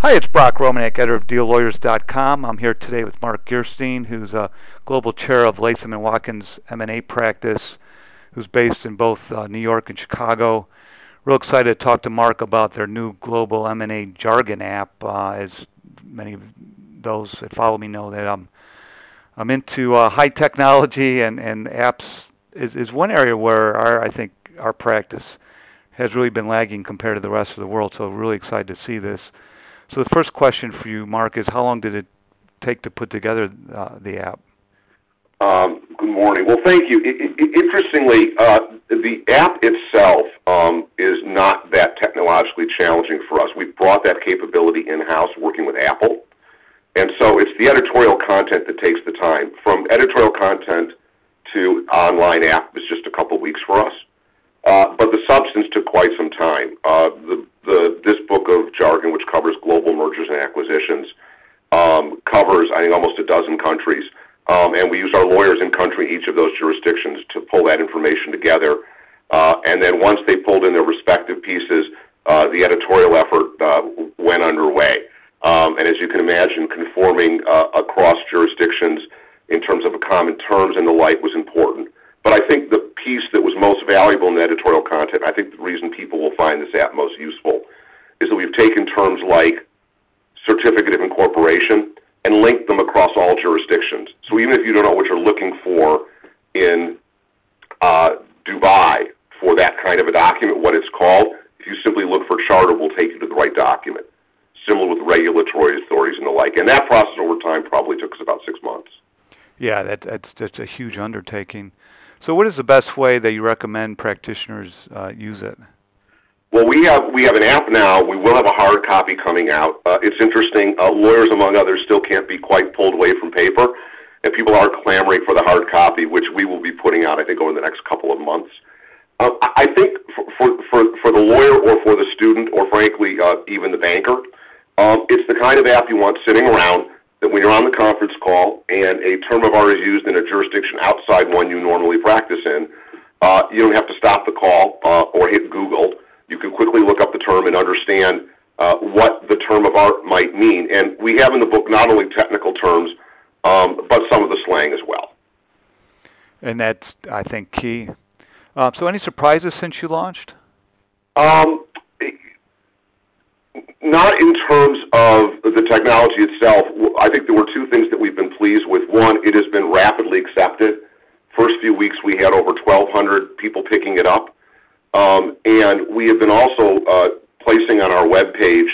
Hi, it's Brock Romanek, editor of DealLawyers.com. I'm here today with Mark Gerstein, who's a global chair of Latham & Watkins M&A practice, who's based in both New York and Chicago. Real excited to talk to Mark about their new global M&A jargon app. As many of those that follow me know that I'm into high technology, and apps is one area where I think our practice has really been lagging compared to the rest of the world. So really excited to see this. So the first question for you, Mark, is how long did it take to put together the app? Good morning. Well, thank you. Interestingly, the app itself is not that technologically challenging for us. We've brought that capability in-house working with Apple. And so it's the editorial content that takes the time. From editorial content to online app is just a couple weeks for us. But the substance took quite some time. This book of jargon, which covers global mergers and acquisitions, covers, I think, almost a dozen countries. And we use our lawyers in country, each of those jurisdictions, to pull that information together. And then once they pulled in their respective pieces, the editorial effort went underway. And as you can imagine, conforming across jurisdictions in terms of common terms and the like was important. But I think the piece that was most valuable in the editorial content, I think the reason people will find this app most useful, is that we've taken terms like certificate of incorporation and linked them across all jurisdictions. So even if you don't know what you're looking for in Dubai for that kind of a document, what it's called, if you simply look for charter, we'll take you to the right document. Similar with regulatory authorities and the like. And that process over time probably took us about 6 months. Yeah, that's just a huge undertaking. So what is the best way that you recommend practitioners use it? Well, we have an app now. We will have a hard copy coming out. It's interesting. Lawyers, among others, still can't be quite pulled away from paper, and people are clamoring for the hard copy, which we will be putting out, I think, over the next couple of months. I think for the lawyer or for the student or, frankly, even the banker, it's the kind of app you want sitting around that when you're on the conference call and a term of art is used in a jurisdiction outside one you normally practice in, you don't have to stop the call or hit Google. You can quickly look up the term and understand what the term of art might mean. And we have in the book not only technical terms, but some of the slang as well. And that's, I think, key. So any surprises since you launched? Um, Not in terms of the technology itself. I think there were two things that we've been pleased with. One, it has been rapidly accepted. First few weeks, we had over 1,200 people picking it up. And we have been also placing on our webpage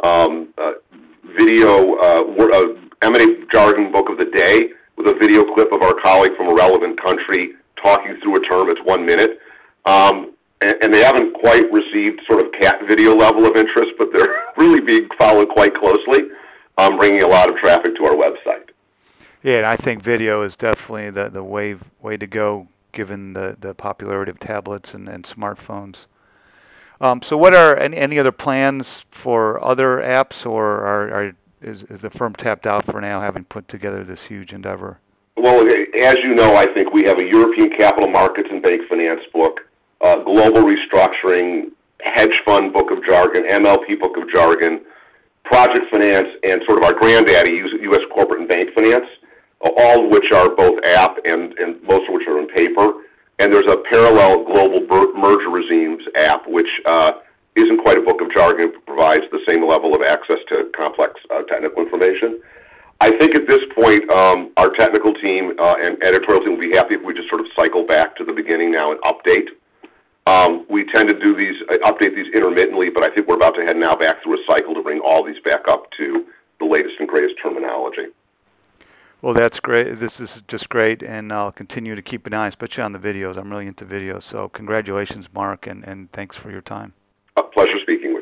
video, M&A jargon book of the day with a video clip of our colleague from a relevant country talking through a term. It's 1 minute. And they haven't quite received sort of cat video level of interest, but they're really being followed quite closely, bringing a lot of traffic to our website. Yeah, and I think video is definitely the way to go, given the popularity of tablets and smartphones. So what are any other plans for other apps, or is the firm tapped out for now, having put together this huge endeavor? Well, as you know, I think we have a European capital markets and bank finance book, global restructuring, hedge fund book of jargon, MLP book of jargon, project finance, and sort of our granddaddy, U.S. corporate and bank finance, all of which are both app and most of which are in paper. And there's a parallel global merger regimes app, which isn't quite a book of jargon, but provides the same level of access to complex technical information. I think at this point, our technical team and editorial team will be happy if we just sort of cycle back to the beginning now and update. We tend to do these, update these intermittently, but I think we're about to head now back through a cycle to bring all these back up to the latest and greatest terminology. Well, that's great. This is just great, and I'll continue to keep an eye, especially on the videos. I'm really into videos. So congratulations, Mark, and thanks for your time. A pleasure speaking with you.